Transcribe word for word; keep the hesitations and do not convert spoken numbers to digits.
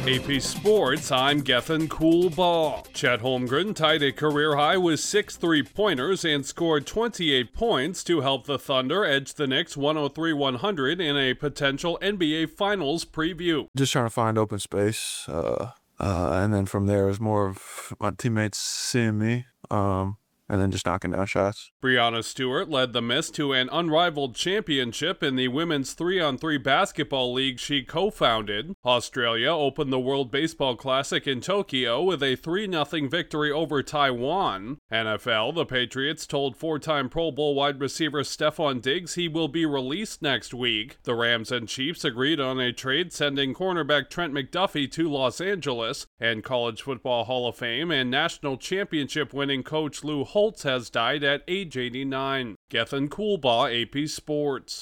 A P Sports, I'm Gethin Coolbaugh. Chet Holmgren tied a career high with six three-pointers and scored twenty-eight points to help the Thunder edge the Knicks one oh three one hundred in a potential N B A Finals preview. Just trying to find open space, uh, uh, and then from there is more of my teammates seeing me. Um, and then just knocking down shots. Breanna Stewart led the Mist to an unrivaled championship in the Women's three on three Basketball League she co-founded. Australia opened the World Baseball Classic in Tokyo with a three nothing victory over Taiwan. N F L, the Patriots told four-time Pro Bowl wide receiver Stefon Diggs he will be released next week. The Rams and Chiefs agreed on a trade sending cornerback Trent McDuffie to Los Angeles, and College Football Hall of Fame and national championship winning coach Lou Holtz has died at age eighty-nine. Gethin Coolbaugh, A P Sports.